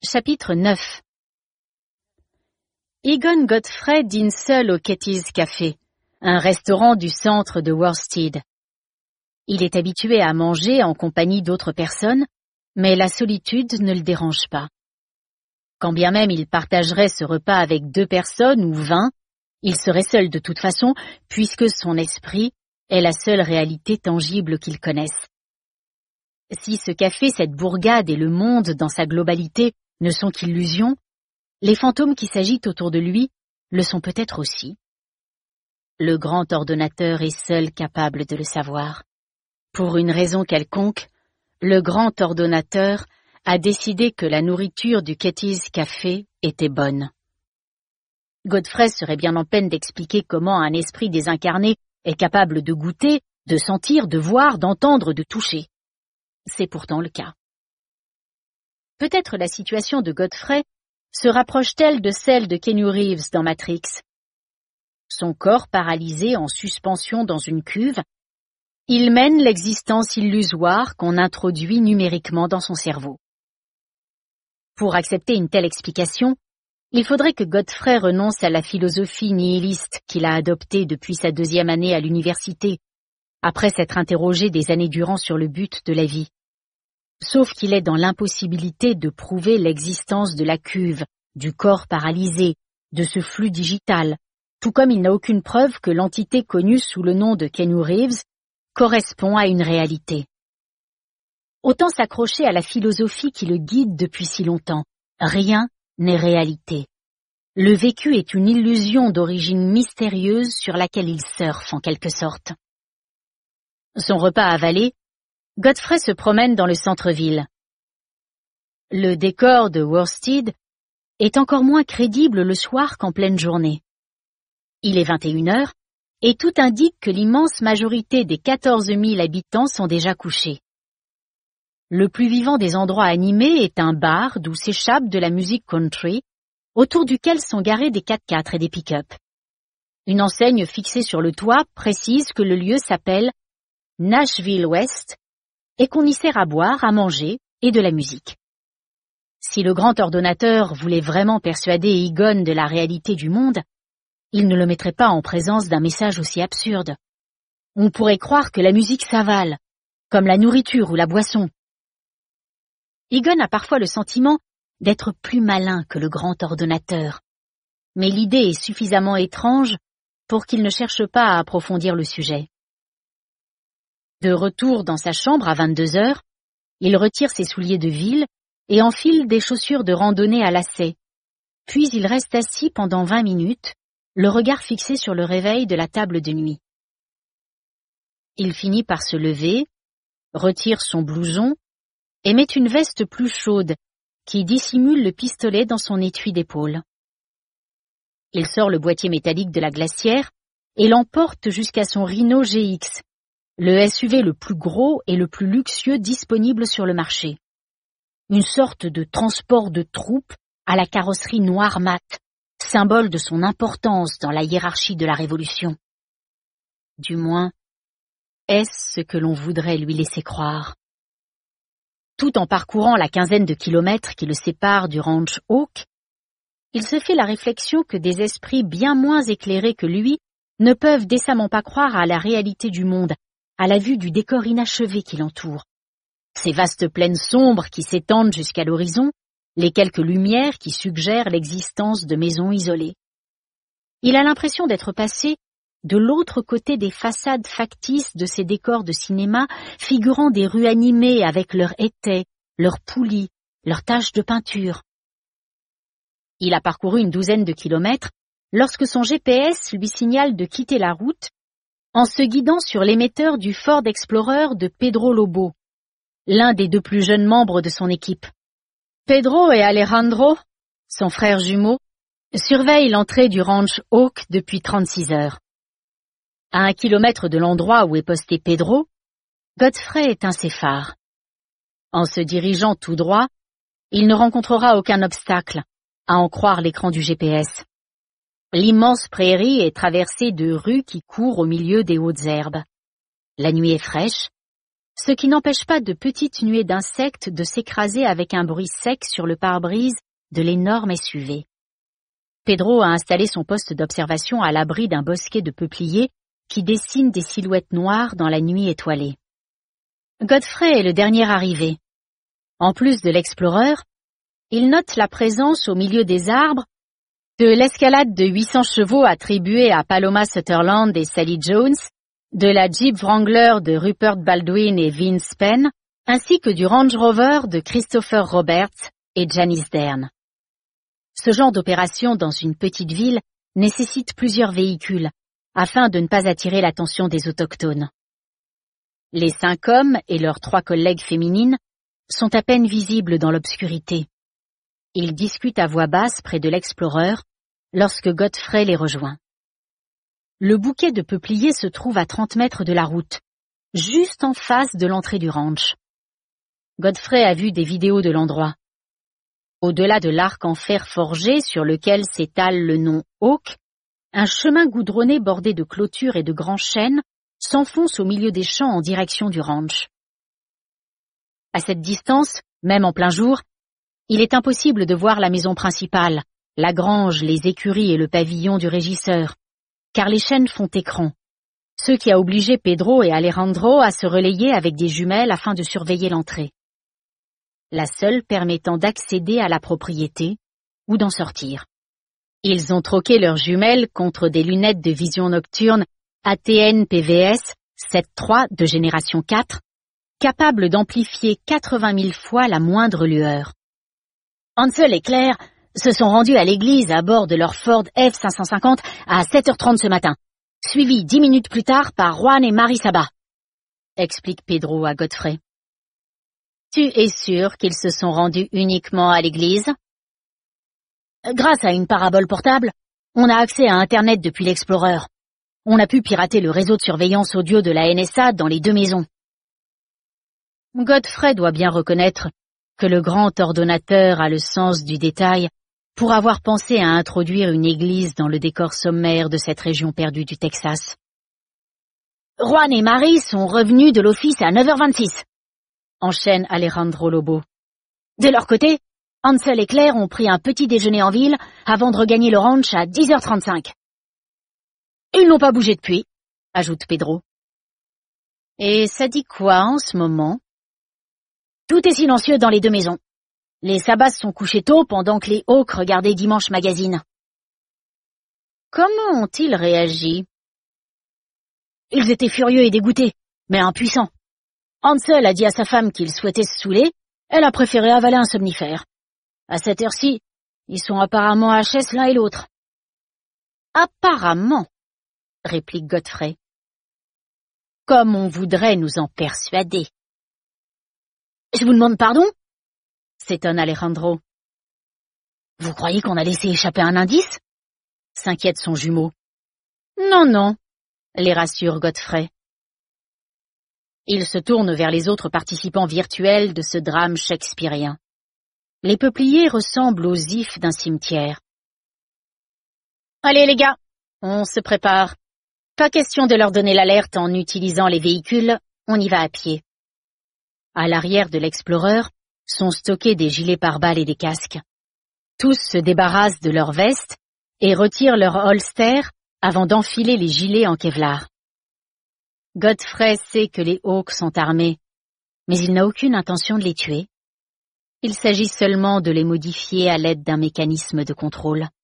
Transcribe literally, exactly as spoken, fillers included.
Chapitre neuf. Egon Godfrey dîne seul au Ketty's Café, un restaurant du centre de Worstead. Il est habitué à manger en compagnie d'autres personnes, mais la solitude ne le dérange pas. Quand bien même il partagerait ce repas avec deux personnes ou vingt, il serait seul de toute façon, puisque son esprit est la seule réalité tangible qu'il connaisse. Si ce café, cette bourgade et le monde dans sa globalité ne sont qu'illusions, les fantômes qui s'agitent autour de lui le sont peut-être aussi. Le grand ordonnateur est seul capable de le savoir. Pour une raison quelconque, le grand ordonnateur a décidé que la nourriture du Ketty's Café était bonne. Godfrey serait bien en peine d'expliquer comment un esprit désincarné est capable de goûter, de sentir, de voir, d'entendre, de toucher. C'est pourtant le cas. Peut-être la situation de Godfrey se rapproche-t-elle de celle de Keanu Reeves dans Matrix. Son corps paralysé en suspension dans une cuve, il mène l'existence illusoire qu'on introduit numériquement dans son cerveau. Pour accepter une telle explication, il faudrait que Godfrey renonce à la philosophie nihiliste qu'il a adoptée depuis sa deuxième année à l'université, après s'être interrogé des années durant sur le but de la vie. Sauf qu'il est dans l'impossibilité de prouver l'existence de la cuve, du corps paralysé, de ce flux digital, tout comme il n'a aucune preuve que l'entité connue sous le nom de Keanu Reeves correspond à une réalité. Autant s'accrocher à la philosophie qui le guide depuis si longtemps. Rien n'est réalité. Le vécu est une illusion d'origine mystérieuse sur laquelle il surfe en quelque sorte. Son repas avalé, Godfrey se promène dans le centre-ville. Le décor de Worstead est encore moins crédible le soir qu'en pleine journée. Il est vingt et une heures et tout indique que l'immense majorité des quatorze mille habitants sont déjà couchés. Le plus vivant des endroits animés est un bar d'où s'échappe de la musique country, autour duquel sont garés des quatre-quatre et des pick-up. Une enseigne fixée sur le toit précise que le lieu s'appelle Nashville West et qu'on y sert à boire, à manger et de la musique. Si le grand ordonnateur voulait vraiment persuader Egon de la réalité du monde, il ne le mettrait pas en présence d'un message aussi absurde. On pourrait croire que la musique s'avale, comme la nourriture ou la boisson. Egon a parfois le sentiment d'être plus malin que le grand ordonnateur, mais l'idée est suffisamment étrange pour qu'il ne cherche pas à approfondir le sujet. De retour dans sa chambre à vingt-deux heures, il retire ses souliers de ville et enfile des chaussures de randonnée à lacets. Puis il reste assis pendant vingt minutes, le regard fixé sur le réveil de la table de nuit. Il finit par se lever, retire son blouson et met une veste plus chaude qui dissimule le pistolet dans son étui d'épaule. Il sort le boîtier métallique de la glacière et l'emporte jusqu'à son Rhino G X, le S U V le plus gros et le plus luxueux disponible sur le marché. Une sorte de transport de troupes à la carrosserie noire mat, symbole de son importance dans la hiérarchie de la Révolution. Du moins, est-ce ce que l'on voudrait lui laisser croire? Tout en parcourant la quinzaine de kilomètres qui le séparent du ranch Oak, il se fait la réflexion que des esprits bien moins éclairés que lui ne peuvent décemment pas croire à la réalité du monde, à la vue du décor inachevé qui l'entoure. Ces vastes plaines sombres qui s'étendent jusqu'à l'horizon, les quelques lumières qui suggèrent l'existence de maisons isolées. Il a l'impression d'être passé de l'autre côté des façades factices de ces décors de cinéma figurant des rues animées avec leurs étais, leurs poulies, leurs taches de peinture. Il a parcouru une douzaine de kilomètres lorsque son G P S lui signale de quitter la route en se guidant sur l'émetteur du Ford Explorer de Pedro Lobo, l'un des deux plus jeunes membres de son équipe. Pedro et Alejandro, son frère jumeau, surveillent l'entrée du ranch Oak depuis trente-six heures. À un kilomètre de l'endroit où est posté Pedro, Godfrey éteint ses phares. En se dirigeant tout droit, il ne rencontrera aucun obstacle, à en croire l'écran du G P S. L'immense prairie est traversée de rues qui courent au milieu des hautes herbes. La nuit est fraîche, ce qui n'empêche pas de petites nuées d'insectes de s'écraser avec un bruit sec sur le pare-brise de l'énorme S U V. Pedro a installé son poste d'observation à l'abri d'un bosquet de peupliers qui dessine des silhouettes noires dans la nuit étoilée. Godfrey est le dernier arrivé. En plus de l'Explorer, il note la présence au milieu des arbres de l'escalade de huit cents chevaux attribuée à Paloma Sutherland et Sally Jones, de la Jeep Wrangler de Rupert Baldwin et Vince Penn, ainsi que du Range Rover de Christopher Roberts et Janice Dern. Ce genre d'opération dans une petite ville nécessite plusieurs véhicules, afin de ne pas attirer l'attention des autochtones. Les cinq hommes et leurs trois collègues féminines sont à peine visibles dans l'obscurité. Ils discutent à voix basse près de l'Explorer lorsque Godfrey les rejoint. Le bouquet de peupliers se trouve à trente mètres de la route, juste en face de l'entrée du ranch. Godfrey a vu des vidéos de l'endroit. Au-delà de l'arc en fer forgé sur lequel s'étale le nom Oak, un chemin goudronné bordé de clôtures et de grands chênes s'enfonce au milieu des champs en direction du ranch. À cette distance, même en plein jour, il est impossible de voir la maison principale, la grange, les écuries et le pavillon du régisseur, car les chênes font écran, ce qui a obligé Pedro et Alejandro à se relayer avec des jumelles afin de surveiller l'entrée, la seule permettant d'accéder à la propriété ou d'en sortir. Ils ont troqué leurs jumelles contre des lunettes de vision nocturne A T N P V S sept trois de génération quatre, capables d'amplifier quatre-vingt mille fois la moindre lueur. Hansel et Claire se sont rendus à l'église à bord de leur Ford F cinq cent cinquante à sept heures trente ce matin, suivis dix minutes plus tard par Juan et Marie Saba, explique Pedro à Godfrey. Tu es sûr qu'ils se sont rendus uniquement à l'église? Grâce à une parabole portable, on a accès à Internet depuis l'Explorer. On a pu pirater le réseau de surveillance audio de la N S A dans les deux maisons. Godfrey doit bien reconnaître que le grand ordonnateur a le sens du détail pour avoir pensé à introduire une église dans le décor sommaire de cette région perdue du Texas. Juan et Marie sont revenus de l'office à neuf heures vingt-six, enchaîne Alejandro Lobo. De leur côté, Hansel et Claire ont pris un petit déjeuner en ville avant de regagner le ranch à dix heures trente-cinq. Ils n'ont pas bougé depuis, ajoute Pedro. Et ça dit quoi en ce moment? Tout est silencieux dans les deux maisons. Les Sabas sont couchés tôt pendant que les Hawks regardaient Dimanche Magazine. Comment ont-ils réagi? Ils étaient furieux et dégoûtés, mais impuissants. Hansel a dit à sa femme qu'il souhaitait se saouler, elle a préféré avaler un somnifère. À cette heure-ci, ils sont apparemment H S l'un et l'autre. Apparemment, réplique Godfrey. Comme on voudrait nous en persuader. Je vous demande pardon? S'étonne Alejandro. Vous croyez qu'on a laissé échapper un indice? S'inquiète son jumeau. Non, non, les rassure Godfrey. Il se tourne vers les autres participants virtuels de ce drame shakespearien. Les peupliers ressemblent aux ifs d'un cimetière. Allez les gars, on se prépare. Pas question de leur donner l'alerte en utilisant les véhicules, on y va à pied. À l'arrière de l'Explorer sont stockés des gilets pare-balles et des casques. Tous se débarrassent de leurs vestes et retirent leur holster avant d'enfiler les gilets en Kevlar. Godfrey sait que les Hawks sont armés, mais il n'a aucune intention de les tuer. Il s'agit seulement de les modifier à l'aide d'un mécanisme de contrôle.